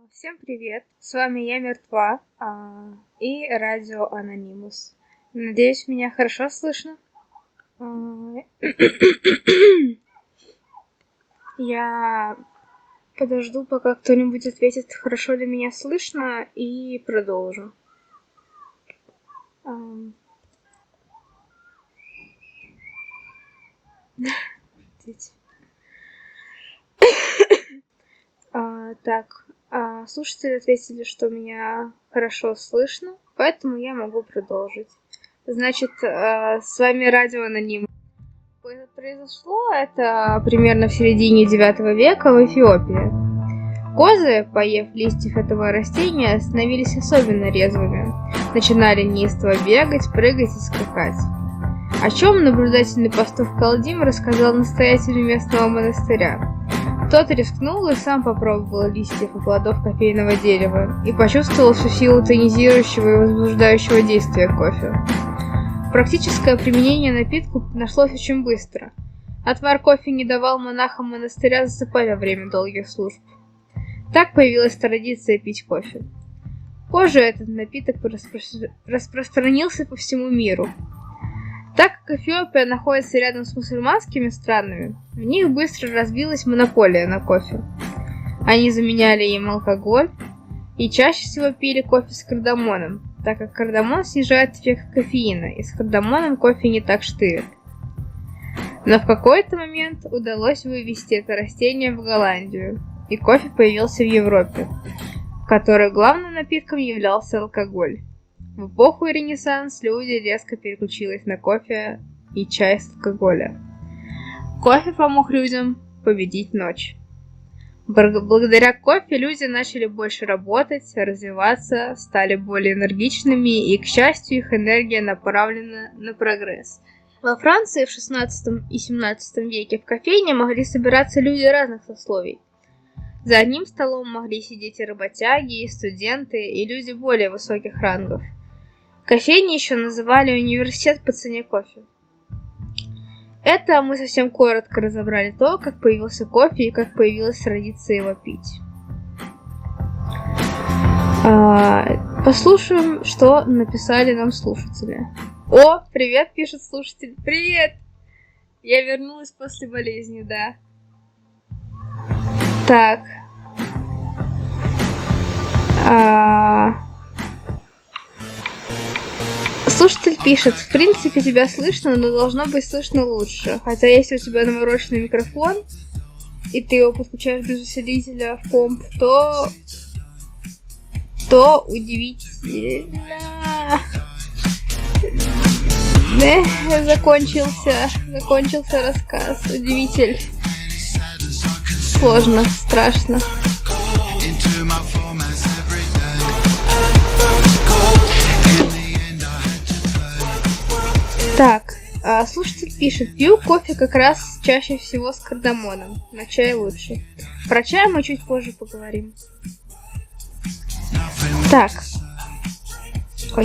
Всем привет! С вами я Мертва и Радио Анонимус. Надеюсь, меня хорошо слышно. Я подожду, пока кто-нибудь ответит, хорошо ли меня слышно, и продолжу. Так, слушатели ответили, что меня хорошо слышно, поэтому я могу продолжить. Значит, с вами Радио Аноним. Произошло это примерно в середине 9 века в Эфиопии. Козы, поев листьев этого растения, становились особенно резвыми. Начинали неистово бегать, прыгать и скакать. О чем наблюдательный пастух Калдим рассказал настоятелю местного монастыря. Тот рискнул и сам попробовал листьев и плодов кофейного дерева и почувствовал всю силу тонизирующего и возбуждающего действия кофе. Практическое применение напитку нашлось очень быстро. Отвар кофе не давал монахам монастыря засыпать во время долгих служб. Так появилась традиция пить кофе. Позже этот напиток распространился по всему миру. Так как Эфиопия находится рядом с мусульманскими странами, в них быстро развилась монополия на кофе. Они заменяли им алкоголь и чаще всего пили кофе с кардамоном, так как кардамон снижает эффект кофеина, и с кардамоном кофе не так штырит. Но в какой-то момент удалось вывести это растение в Голландию, и кофе появился в Европе, в которой главным напитком являлся алкоголь. В эпоху Ренессанс люди резко переключились на кофе и чай с алкоголя. Кофе помог людям победить ночь. Благодаря кофе люди начали больше работать, развиваться, стали более энергичными, и, к счастью, их энергия направлена на прогресс. Во Франции в 16 и 17 веке в кофейне могли собираться люди разных сословий. За одним столом могли сидеть и работяги, и студенты, и люди более высоких рангов. Кофейни еще называли университет по цене кофе. Это мы совсем коротко разобрали то, как появился кофе и как появилась традиция его пить. Послушаем, что написали нам слушатели. О, привет, пишет слушатель. Привет! Я вернулась после болезни, да. Так. Слушатель пишет: в принципе тебя слышно, но должно быть слышно лучше. Хотя если у тебя навороченный микрофон, и ты его подключаешь без усилителя в комп, то удивительно. Закончился рассказ. Удивитель. Сложно, страшно. Так, слушатель пишет: пью кофе как раз чаще всего с кардамоном, на чай лучше. Про чай мы чуть позже поговорим. Так. Ой.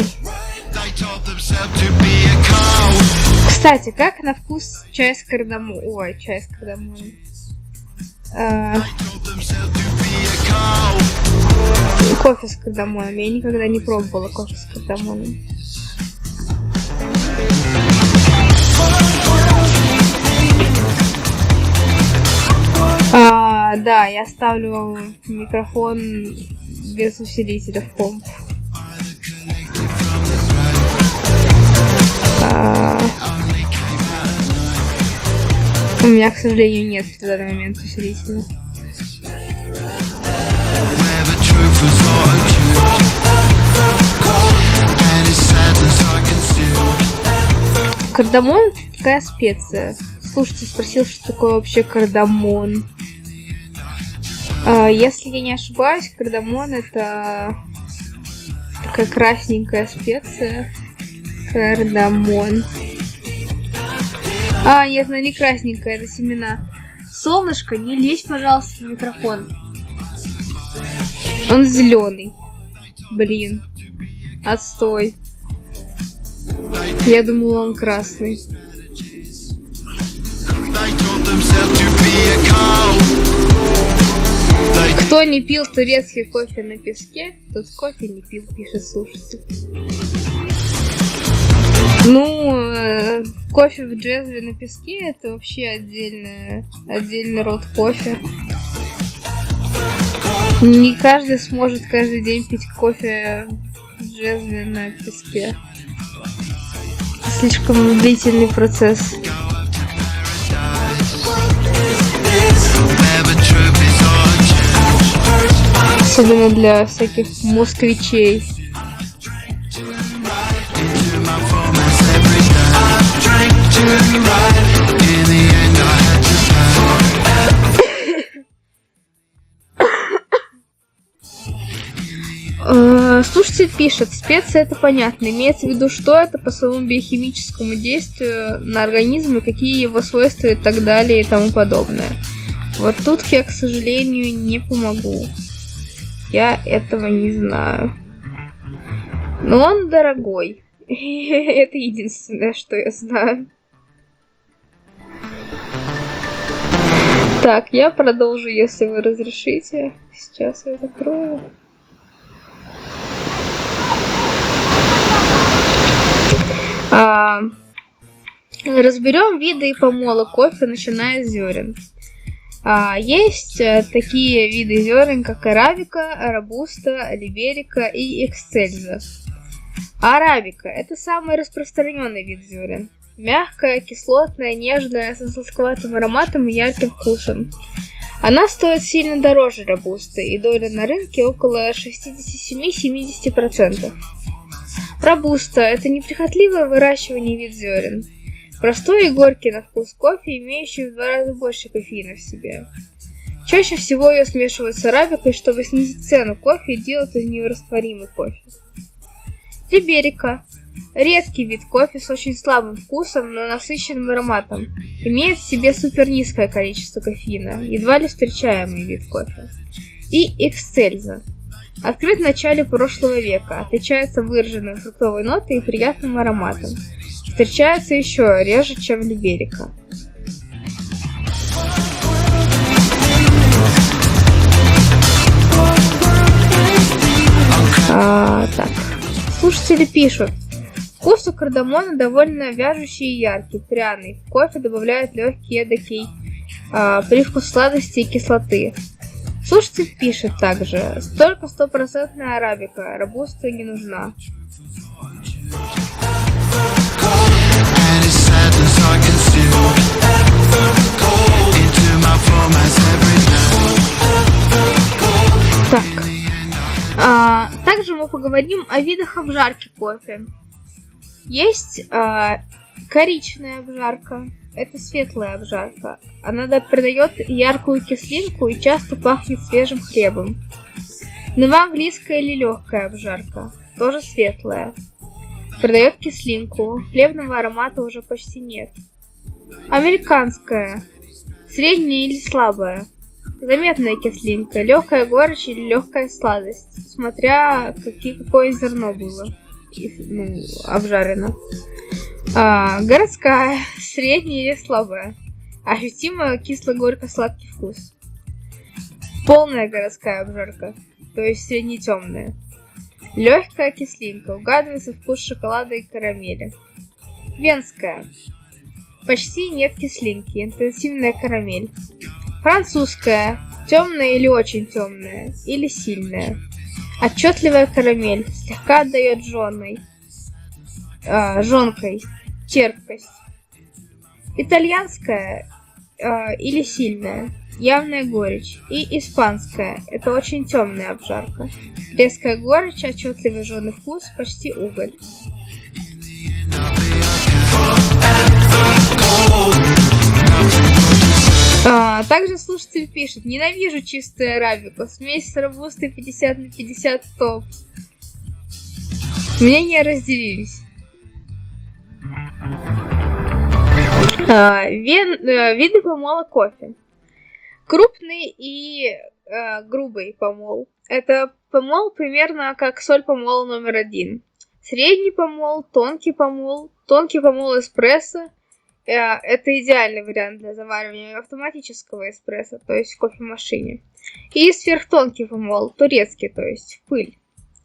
Кстати, как на вкус чай с кардамоном? Ой, чай с кардамоном. Кофе с кардамоном. Я никогда не пробовала кофе с кардамоном. Да, я ставлю микрофон без усилителя в комп. У меня, к сожалению, нет в данный момент усилителя. Кардамон — такая специя. Слушайте, спросил, что такое вообще кардамон. Если я не ошибаюсь, кардамон — это такая красненькая специя. Кардамон. Нет, она не красненькая, это семена. Солнышко, не лезь, пожалуйста, в микрофон. Он зеленый. Блин. Отстой. Я думала, он красный. Кто не пил турецкий кофе на песке, тот кофе не пил, пишет слушатель. Ну, кофе в джезве на песке это вообще отдельный род кофе. Не каждый сможет каждый день пить кофе в джезве на песке. Слишком длительный процесс. Особенно для всяких москвичей. Слушатель пишет, специи это понятно, имеется в виду, что это по своему биохимическому действию на организм и какие его свойства и так далее и тому подобное. Вот тут я, к сожалению, не помогу. Я этого не знаю. Но он дорогой. Это единственное, что я знаю. Так, я продолжу, если вы разрешите. Сейчас я закрою. Разберем виды и помолы кофе, начиная с зерен. Есть такие виды зерен, как арабика, робуста, либерика и эксцельза. Арабика – это самый распространенный вид зерен. Мягкая, кислотная, нежная, со сладковатым ароматом и ярким вкусом. Она стоит сильно дороже робусты, и доля на рынке около 67-70%. Робуста – это неприхотливое выращивание вид зерен. Простой и горький на вкус кофе, имеющий в 2 раза больше кофеина в себе. Чаще всего ее смешивают с арабикой, чтобы снизить цену кофе и делать из нее растворимый кофе. Либерика – редкий вид кофе с очень слабым вкусом, но насыщенным ароматом. Имеет в себе супернизкое количество кофеина, едва ли встречаемый вид кофе. И эксцельза. Открыт в начале прошлого века, отличается выраженной фруктовой нотой и приятным ароматом. Встречается еще реже, чем либерика. Так. Слушатели пишут. Вкус у кардамона довольно вяжущий и яркий, пряный. В кофе добавляют легкий эдакий привкус сладости и кислоты. Слушатель пишет также. Только 100% арабика, робуста не нужна. Так. Также мы поговорим о видах обжарки кофе. Есть коричная обжарка. Это светлая обжарка. Она придает яркую кислинку и часто пахнет свежим хлебом. Новоанглийская или легкая обжарка. Тоже светлая. Придает кислинку. Хлебного аромата уже почти нет. Американская. Средняя или слабая. Заметная кислинка. Легкая горечь или легкая сладость. Смотря какое зерно было обжарено. Городская. Средняя или слабая. Ощутимо кисло-горько-сладкий вкус. Полная городская обжарка. То есть средне-темная. Легкая кислинка. Угадывается вкус шоколада и карамели. Венская. Почти нет кислинки. Интенсивная карамель. Французская. Темная или очень темная. Или сильная. Отчетливая карамель. Слегка отдает жонкой. Терпкость. Итальянская или сильная. Явная горечь. И испанская. Это очень темная обжарка. Резкая горечь, отчетливый жженый вкус, почти уголь. Также слушатель пишет. Ненавижу чистую арабику. Смесь с робустой 50/50 топ. Мнения разделились. Виды помола кофе. Крупный и грубый помол. Это помол примерно как соль помола номер 1. Средний помол, тонкий помол эспрессо Это идеальный вариант для заваривания автоматического эспрессо, то есть в кофемашине. И сверхтонкий помол, турецкий, то есть в пыль.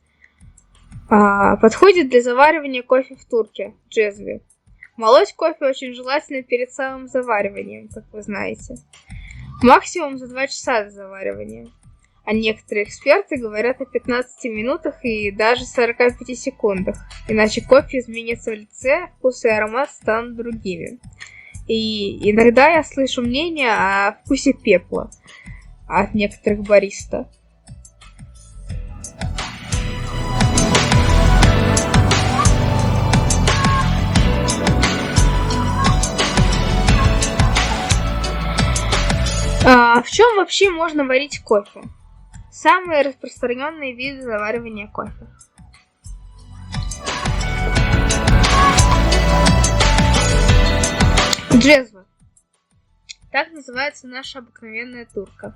Подходит для заваривания кофе в турке, джезве. Молоть кофе очень желательно перед самым завариванием, как вы знаете. Максимум за 2 часа до заваривания. А некоторые эксперты говорят о 15 минутах и даже 45 секундах, иначе кофе изменится в лице, вкус и аромат станут другими. И иногда я слышу мнение о вкусе пепла от некоторых бариста. В чем вообще можно варить кофе? Самые распространенные виды заваривания кофе. Джезва. Так называется наша обыкновенная турка.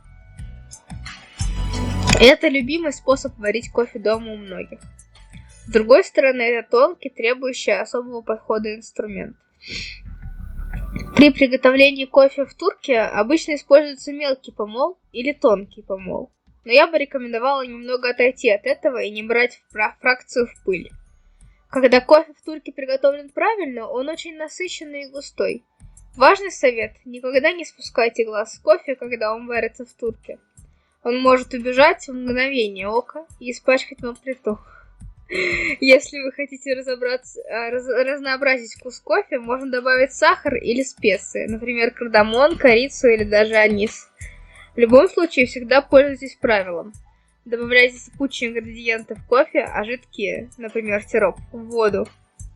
Это любимый способ варить кофе дома у многих. С другой стороны, это тонкий, требующий особого подхода инструмент. При приготовлении кофе в турке обычно используется мелкий помол или тонкий помол. Но я бы рекомендовала немного отойти от этого и не брать фракцию в пыль. Когда кофе в турке приготовлен правильно, он очень насыщенный и густой. Важный совет – никогда не спускайте глаз с кофе, когда он варится в турке. Он может убежать в мгновение ока и испачкать вам плиту. Если вы хотите разнообразить вкус кофе, можно добавить сахар или специи, например, кардамон, корицу или даже анис. В любом случае, всегда пользуйтесь правилом. Добавляйте сыпучие ингредиенты в кофе, а жидкие, например, сироп, в воду.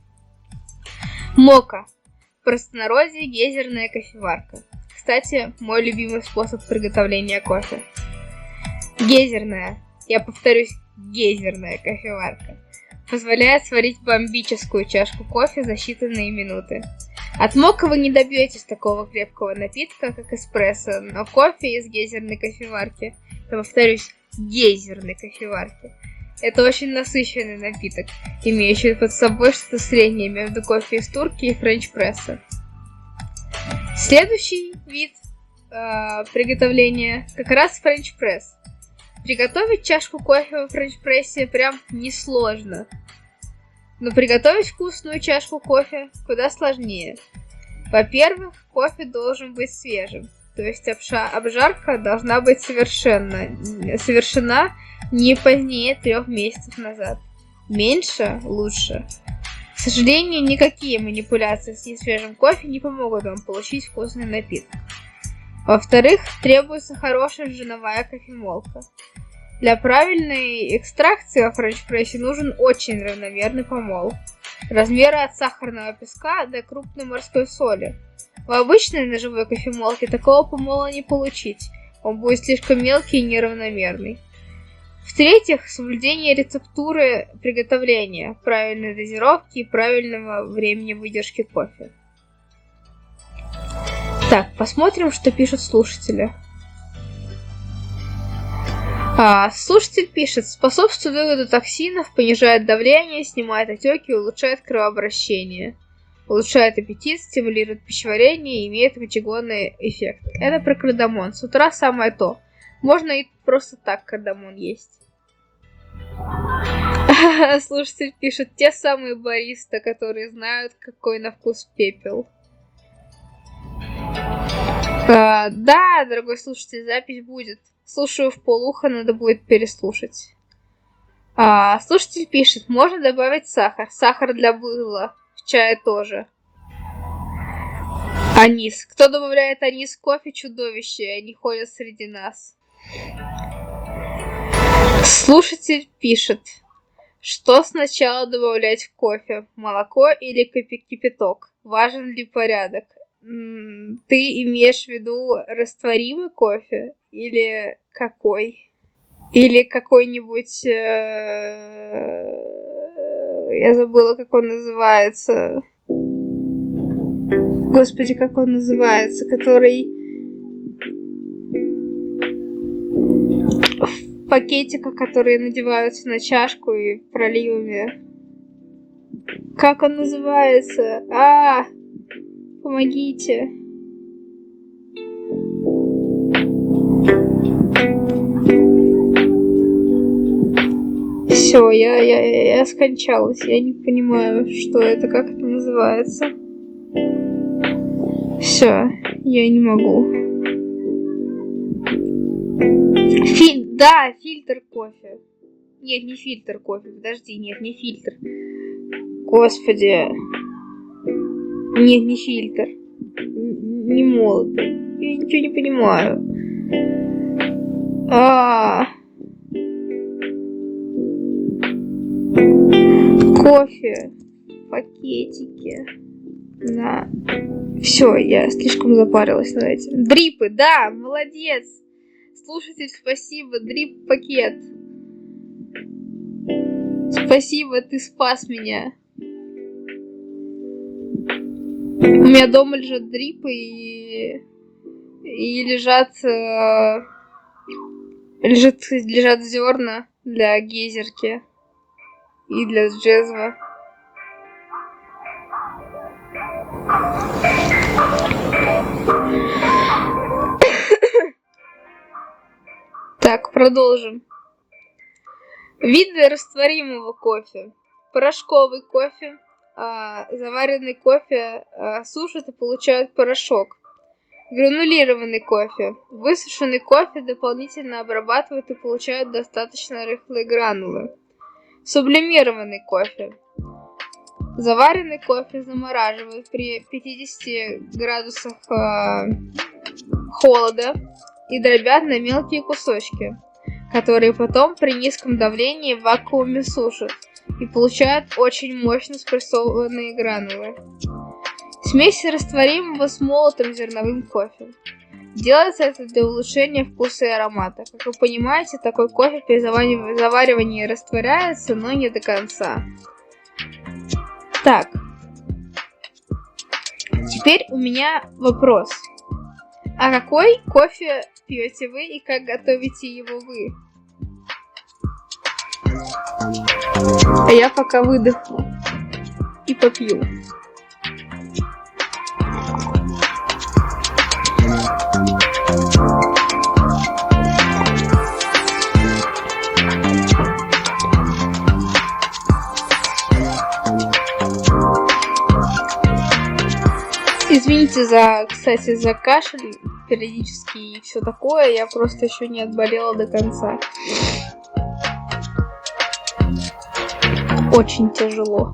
Мока. В простонародье гейзерная кофеварка. Кстати, мой любимый способ приготовления кофе. Гейзерная, я повторюсь, гейзерная кофеварка позволяет сварить бомбическую чашку кофе за считанные минуты. От мока вы не добьетесь такого крепкого напитка, как эспрессо, но кофе из гейзерной кофеварки, я повторюсь, гейзерной кофеварки, это очень насыщенный напиток, имеющий под собой что-то среднее между кофе из турки и френч-пресса. Следующий вид приготовления как раз френч-пресс. Приготовить чашку кофе в френч-прессе прям несложно. Но приготовить вкусную чашку кофе куда сложнее. Во-первых, кофе должен быть свежим. То есть обжарка должна быть совершена не позднее 3 месяцев назад. Меньше – лучше. К сожалению, никакие манипуляции с несвежим кофе не помогут вам получить вкусный напиток. Во-вторых, требуется хорошая жировая кофемолка. Для правильной экстракции во френч-прессе нужен очень равномерный помол. Размера от сахарного песка до крупной морской соли. В обычной ножевой кофемолке такого помола не получить. Он будет слишком мелкий и неравномерный. В-третьих, соблюдение рецептуры приготовления, правильной дозировки и правильного времени выдержки кофе. Так, посмотрим, что пишут слушатели. Слушатель пишет: способствует выводу токсинов, понижает давление, снимает отеки, улучшает кровообращение, улучшает аппетит, стимулирует пищеварение и имеет мочегонный эффект. Это про кардамон. С утра самое то. Можно и просто так кардамон есть. Слушатель пишет: те самые бариста, которые знают, какой на вкус пепел. Да, дорогой слушатель, запись будет. Слушаю вполуха, надо будет переслушать. Слушатель пишет: можно добавить сахар. Сахар для была. В чае тоже. Анис. Кто добавляет анис в кофе, чудовище. Они ходят среди нас. Слушатель пишет: что сначала добавлять в кофе? Молоко или кипяток? Важен ли порядок? Ты имеешь в виду растворимый кофе? Или какой? Или какой-нибудь... Я забыла, как он называется. Господи, как он называется? Который... в пакетиках, которые надеваются на чашку и проливами. Как он называется? Помогите. Все, я скончалась. Я не понимаю, что это, как это называется. Все, я не могу. Да, фильтр кофе. Нет, не фильтр кофе. Подожди, нет, не фильтр. Господи. Нет, не фильтр. Не молотый. Я ничего не понимаю. Кофе. Пакетики. Да. Все, я слишком запарилась на этим. Дрипы, да, молодец. Слушатель, спасибо. Дрип-пакет. Спасибо, ты спас меня. У меня дома лежат дрипы и лежат зерна для гейзерки и для джезва. Так, продолжим. Виды растворимого кофе. Порошковый кофе. Заваренный кофе сушат и получают порошок. Гранулированный кофе. Высушенный кофе дополнительно обрабатывают и получают достаточно рыхлые гранулы. Сублимированный кофе. Заваренный кофе замораживают при 50 градусах холода и дробят на мелкие кусочки, которые потом при низком давлении в вакууме сушат и получают очень мощно спрессованные гранулы. Смесь растворимого с молотым зерновым кофе. Делается это для улучшения вкуса и аромата. Как вы понимаете, такой кофе при заваривании растворяется, но не до конца. Так. Теперь у меня вопрос. А какой кофе пьете вы и как готовите его вы? А я пока выдохну и попью. Извините кстати, за кашель периодически и все такое. Я просто еще не отболела до конца. Очень тяжело.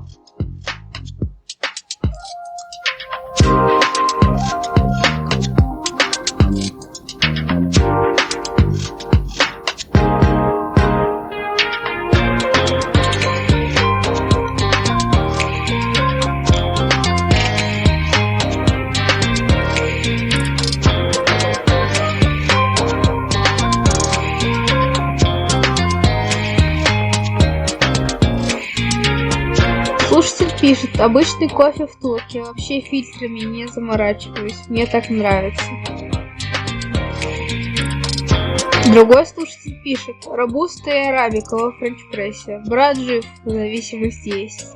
Слушатель пишет: обычный кофе в турке, вообще фильтрами не заморачиваюсь, мне так нравится. Другой слушатель пишет: робуста и арабика во френч-прессе, брат жив, зависимость есть.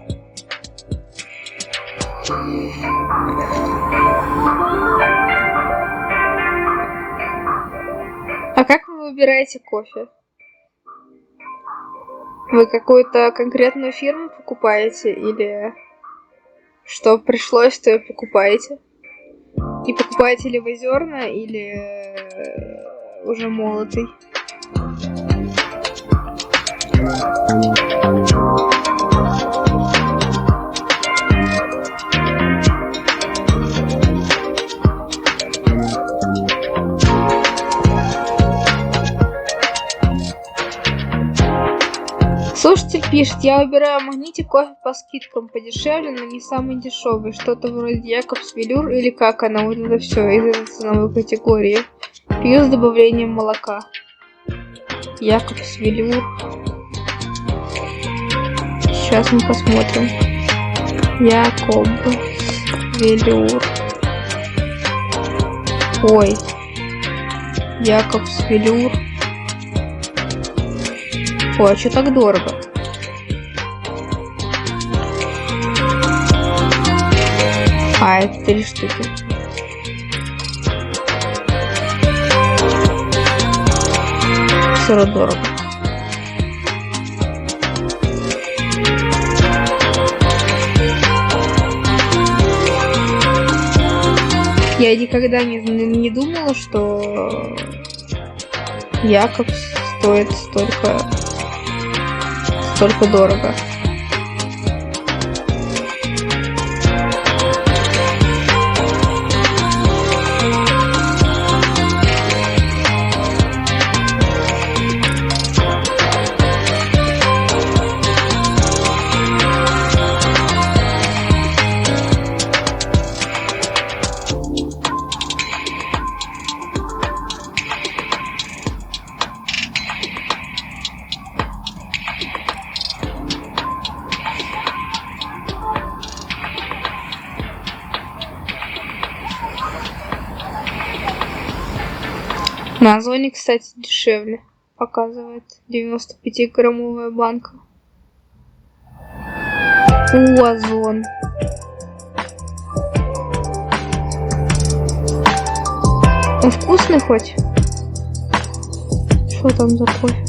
А как вы выбираете кофе? Вы какую-то конкретную фирму покупаете или что пришлось, то и покупаете? И покупаете ли вы зерна или уже молотый? Слушатель пишет: я выбираю магнитик кофе по скидкам, подешевле, но не самый дешевый, что-то вроде Якобс Велюр или как она, вот это все из этой ценовой категории. Пью с добавлением молока. Якобс Велюр. Сейчас мы посмотрим. Якобс Велюр. Ой. Якобс Велюр. Ой, а что так дорого? А, это 3 штуки. Все равно дорого. Я никогда не думала, что Якобс стоит столько дорого. На Озоне, кстати, дешевле показывает. 95-граммовая банка. Озон. Он вкусный хоть? Что там за кофе?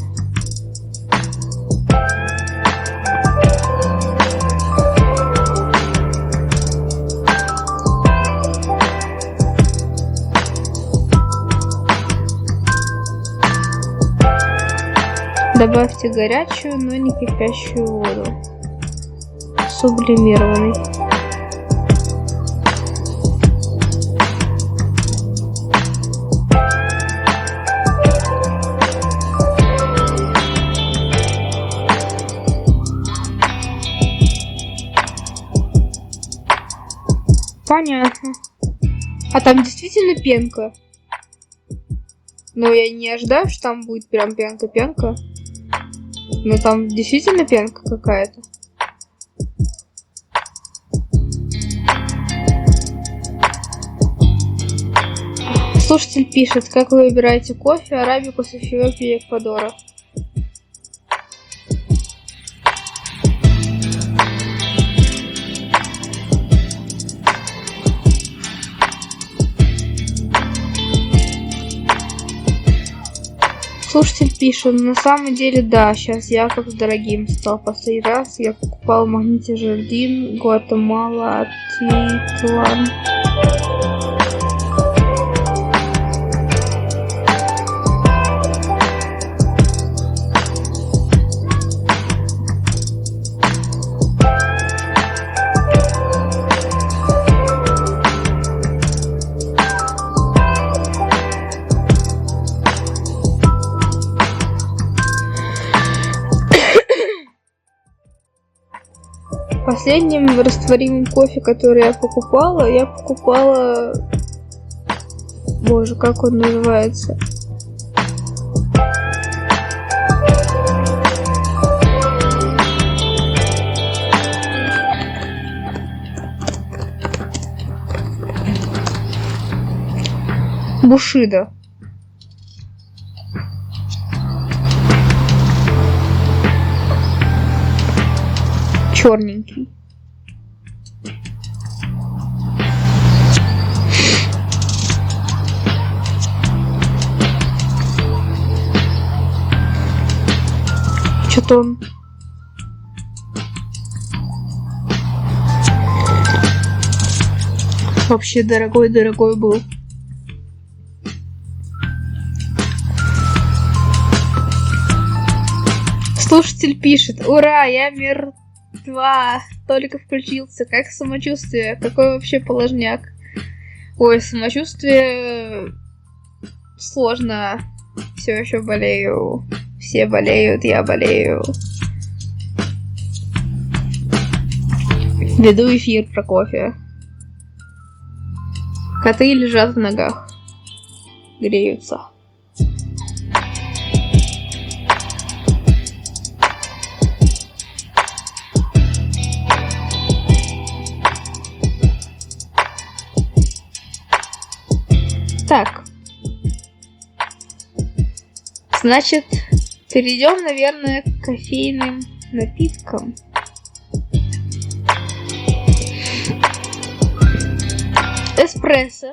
Добавьте горячую, но не кипящую воду. Сублимированный. Понятно. А там действительно пенка? Но я не ожидаю, что там будет прям пенка-пенка. Но там действительно пенка какая-то. Слушатель пишет, как вы выбираете кофе, арабику с Эфиопии и Эквадора. Слушатель пишет, на самом деле да, сейчас Якобс дорогим стал. Последний раз я покупал в магните Жардин, Гватемала, Атитлан. Последним растворимым кофе, который я покупала, боже, как он называется? Бушида. Черненький. Что-то он вообще дорогой был. Слушатель пишет: ура, я мертва, только включился. Как самочувствие? Какой вообще положняк? Ой, самочувствие сложно. Все еще болею. Все болеют, я болею. Веду эфир про кофе. Коты лежат в ногах. Греются. Так. Значит, перейдем, наверное, к кофейным напиткам. Эспрессо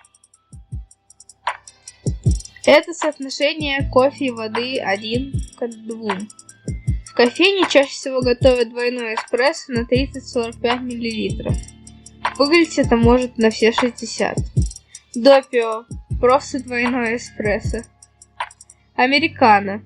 – это соотношение кофе и воды 1 к 2. В кофейне чаще всего готовят двойной эспрессо на 30-45 мл. Выглядеть это может на все 60. Допио – просто двойной эспрессо. Американо.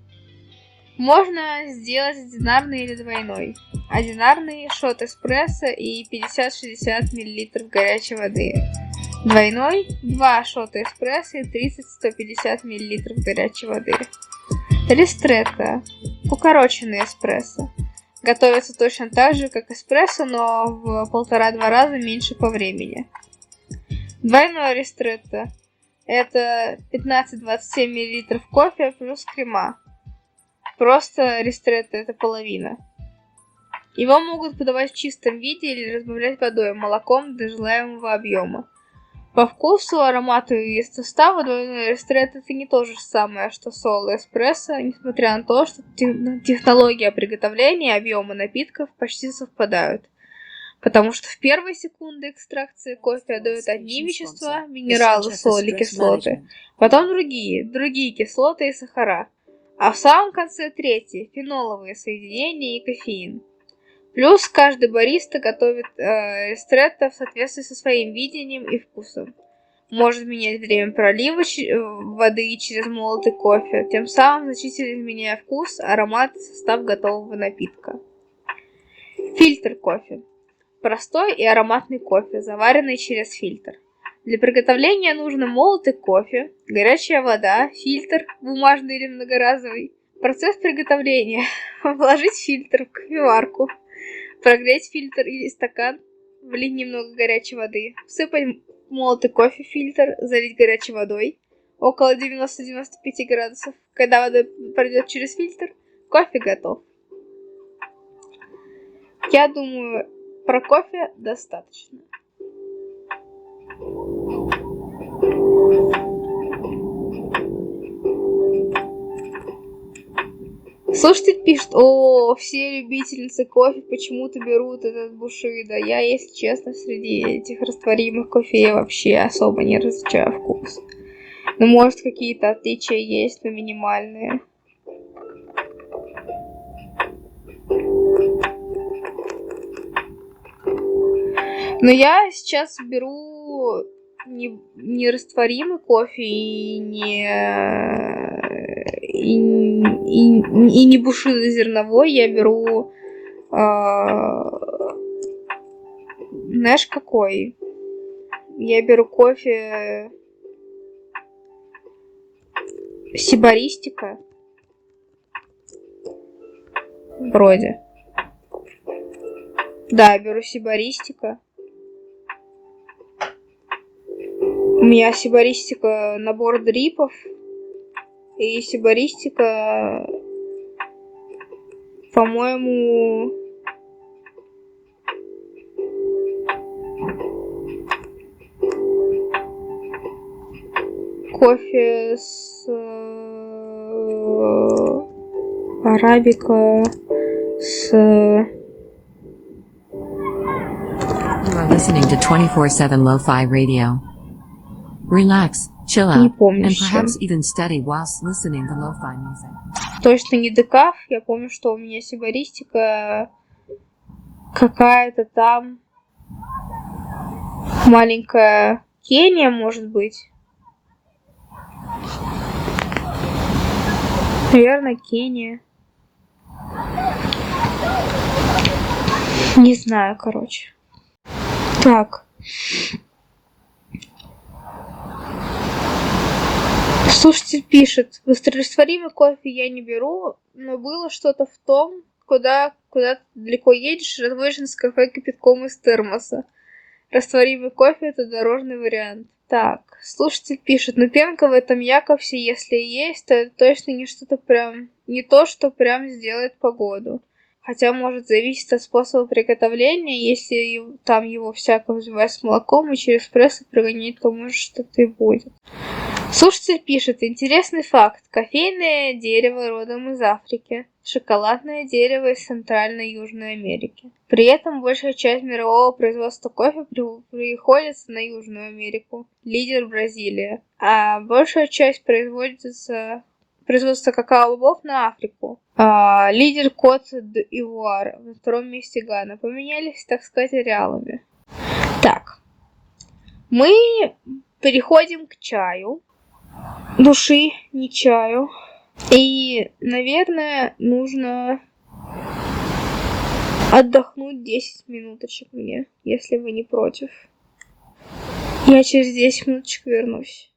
Можно сделать одинарный или двойной. Одинарный – шот эспрессо и 50-60 мл горячей воды. Двойной – 2 шота эспрессо и 30-150 мл горячей воды. Ристретто – укороченный эспрессо. Готовится точно так же, как эспрессо, но в 1,5-2 раза меньше по времени. Двойной ристретто – это 15-27 мл кофе плюс крема. Просто ристретто – это половина. Его могут подавать в чистом виде или разбавлять водой, молоком до желаемого объема. По вкусу, аромату и составу двойной ристретто это не то же самое, что соло эспрессо, несмотря на то, что технология приготовления и объема напитков почти совпадают. Потому что в первые секунды экстракции кофе отдают одни вещества, минералы, соли, кислоты, потом другие кислоты и сахара. А в самом конце третьи – феноловые соединения и кофеин. Плюс каждый бариста готовит ристретто в соответствии со своим видением и вкусом. Может менять время пролива воды через молотый кофе, тем самым значительно изменяя вкус, аромат и состав готового напитка. Фильтр кофе. Простой и ароматный кофе, заваренный через фильтр. Для приготовления нужно молотый кофе, горячая вода, фильтр, бумажный или многоразовый. Процесс приготовления. Вложить фильтр в кофеварку. Прогреть фильтр или стакан. Влить немного горячей воды. Всыпать молотый кофе в фильтр. Залить горячей водой. Около 90-95 градусов. Когда вода пройдет через фильтр, кофе готов. Я думаю, про кофе достаточно. Слушатель пишет: о, все любительницы кофе почему-то берут этот Бушидо. Я, если честно, среди этих растворимых кофе вообще особо не различаю вкус. Ну, может, какие-то отличия есть, но минимальные. Но я сейчас беру не растворимый кофе и не Бушидо зерновой. Я беру, знаешь, какой? Я беру кофе Сибаристика. Вроде. Да, я беру Сибаристика. У меня Сибаристика набор дрипов. И Сибаристика, по-моему, кофе с арабика с... You are listening to 24/7 Lo-Fi Radio. Relax, chill out, and perhaps even study whilst listening to Lo-Fi music. Точно не декаф. Я помню, что у меня Сибаристика какая-то там маленькая Кения, может быть. Наверное, Кения. Не знаю, короче. Так. Слушатель пишет: быстрорастворимый кофе я не беру, но было что-то в том, куда ты далеко едешь, разводишь Нескафе кипятком из термоса. Растворимый кофе — это дорожный вариант. Так, слушатель пишет: ну пенка в этом Якобсе, если есть, то это точно не то, что прям сделает погоду. Хотя может зависеть от способа приготовления. Если там его всяко взбивать с молоком и через прессу прогонять, то может что-то и будет. Слушатель пишет, интересный факт. Кофейное дерево родом из Африки, шоколадное дерево из Центральной и Южной Америки. При этом большая часть мирового производства кофе приходится на Южную Америку, лидер Бразилия, а большая часть производства какао-бобов на Африку. Лидер Кот-д'Ивуар, на втором месте Гана. Поменялись, так сказать, ареалами. Так, мы переходим к чаю. Души, не чаю. И, наверное, нужно отдохнуть 10 минуточек мне, если вы не против. Я через 10 минуточек вернусь.